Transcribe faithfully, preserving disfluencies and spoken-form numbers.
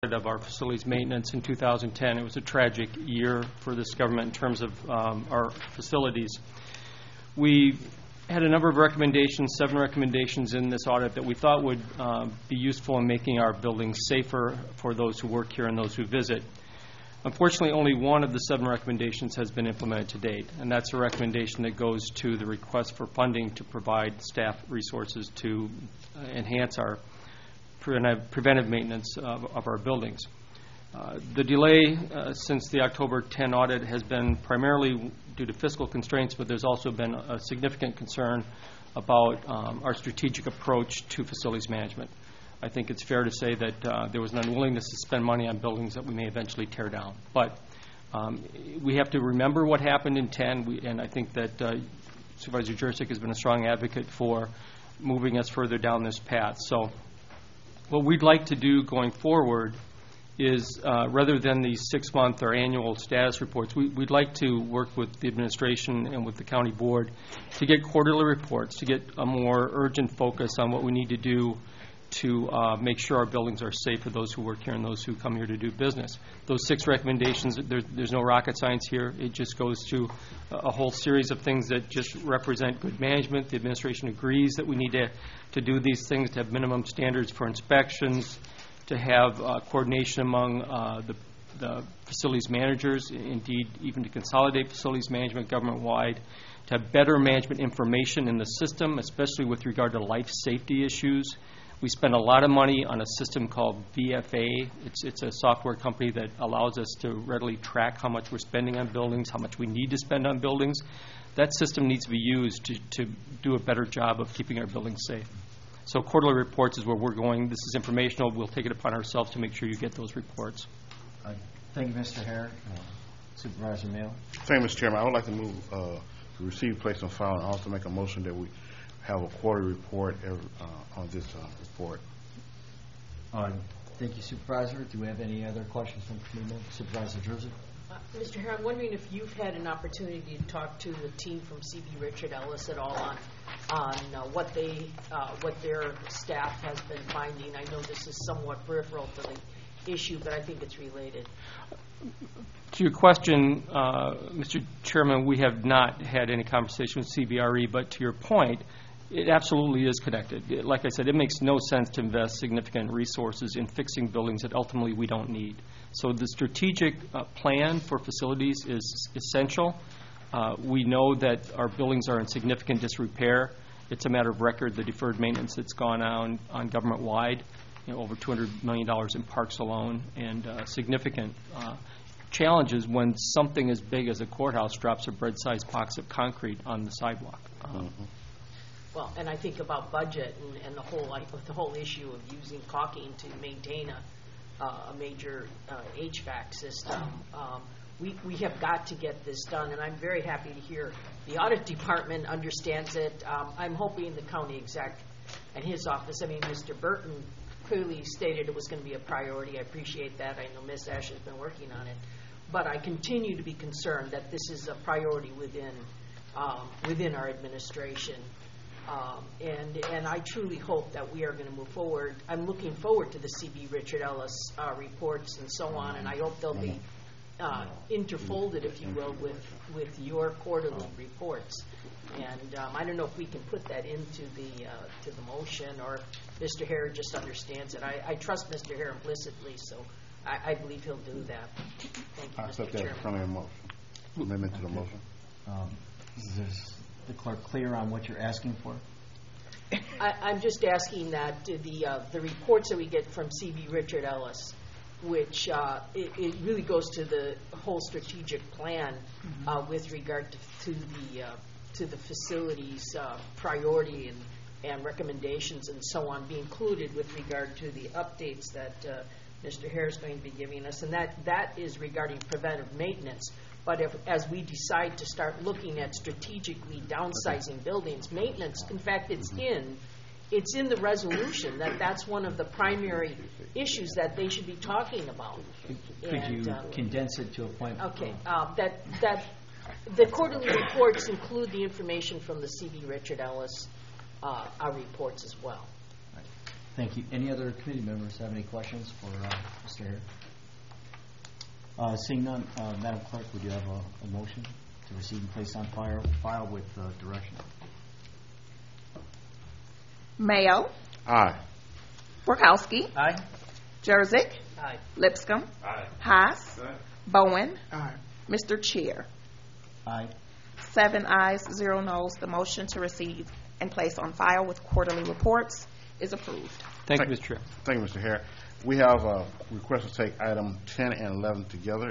of our facilities maintenance in two thousand ten. It was a tragic year for this government in terms of um, our facilities. We had a number of recommendations, seven recommendations in this audit that we thought would uh, be useful in making our buildings safer for those who work here and those who visit. Unfortunately, only one of the seven recommendations has been implemented to date, and that's a recommendation that goes to the request for funding to provide staff resources to uh, enhance our preventive, preventive maintenance of, of our buildings. Uh, the delay uh, since the October tenth audit has been primarily due to fiscal constraints, but there's also been a significant concern about um, our strategic approach to facilities management. I think it's fair to say that uh, there was an unwillingness to spend money on buildings that we may eventually tear down. But um, we have to remember what happened in ten, we, and I think that uh, Supervisor Jurczyk has been a strong advocate for moving us further down this path. So what we'd like to do going forward is, uh, rather than these six-month or annual status reports, we, we'd like to work with the administration and with the county board to get quarterly reports, to get a more urgent focus on what we need to do to uh, make sure our buildings are safe for those who work here and those who come here to do business. Those six recommendations, there, there's no rocket science here. It just goes to a, a whole series of things that just represent good management. The administration agrees that we need to, to do these things, to have minimum standards for inspections, to have uh, coordination among uh, the, the facilities managers, indeed even to consolidate facilities management government-wide, to have better management information in the system, especially with regard to life safety issues. We spend a lot of money on a system called V F A. It's, it's a software company that allows us to readily track how much we're spending on buildings, how much we need to spend on buildings. That system needs to be used to, to do a better job of keeping our buildings safe. So quarterly reports is where we're going. This is informational. We'll take it upon ourselves to make sure you get those reports. Uh, thank you, Mister Hare. Uh, Supervisor Mayo. Thank you, Mister Chairman. I would like to move uh, to receive, place, and file, and also make a motion that we have a quarterly report every, uh, on this uh, report. Uh, thank you, Supervisor. Do we have any other questions from committee? Supervisor Jurczyk. Uh, Mister Hare, I'm wondering if you've had an opportunity to talk to the team from C B Richard Ellis at all on on uh, what they uh, what their staff has been finding. I know this is somewhat peripheral to the issue, but I think it's related. To your question, uh, Mister Chairman, we have not had any conversation with C B R E, but to your point, it absolutely is connected. It, like I said, it makes no sense to invest significant resources in fixing buildings that ultimately we don't need. So the strategic uh, plan for facilities is essential. Uh, we know that our buildings are in significant disrepair. It's a matter of record, the deferred maintenance that's gone on, on government-wide, you know, over two hundred million dollars in parks alone, and uh, significant uh, challenges when something as big as a courthouse drops a bread-sized box of concrete on the sidewalk. Uh, Mm-hmm. Well, and I think about budget and, and the whole like, the whole issue of using caulking to maintain a, uh, a major uh, H V A C system. Um, we, we have got to get this done, and I'm very happy to hear the audit department understands it. Um, I'm hoping the county exec and his office, I mean, Mister Burton clearly stated it was going to be a priority. I appreciate that. I know Miz Ash has been working on it. But I continue to be concerned that this is a priority within, um, within our administration. Um, and and I truly hope that we are going to move forward. I'm looking forward to the C B Richard Ellis uh, reports and so on, and I hope they'll be uh, interfolded, if you will, with with your quarterly reports. And um, I don't know if we can put that into the uh, to the motion, or Mister Hare just understands it. I, I trust Mister Hare implicitly, so I, I believe he'll do that. Thank you, I Mister accept that Chairman. friendly motion. Amendment to the motion. Um, is this the clerk clear on what you're asking for? I, I'm just asking that the uh, the reports that we get from C B Richard Ellis, which uh, it, it really goes to the whole strategic plan mm-hmm. uh, with regard to, to the uh, to the facilities uh, priority and and recommendations and so on, be included with regard to the updates that uh, Mister Hare is going to be giving us, and that that is regarding preventive maintenance. But if, as we decide to start looking at strategically downsizing buildings, maintenance, in fact, it's in, it's in the resolution that that's one of the primary issues that they should be talking about. Could and, you uh, condense it to a point? Okay, uh, that that the quarterly reports include the information from the C B Richard Ellis uh, our reports as well. Right. Thank you. Any other committee members have any questions for uh, Mister Hare? Uh, Seeing none, uh, Madam Clerk, would you have a, a motion to receive and place on file, file with uh, direction? Mayo, Aye. Workowski, Aye. Jurassic, Aye. Lipscomb, Aye. Haas, Bowen, Aye. Mister Chair. Aye. Seven ayes, zero noes. The motion to receive and place on file with quarterly reports is approved. Thank you, Thank- Mister Chair. Thank you, Mister Hare. We have a request to take item ten and eleven together.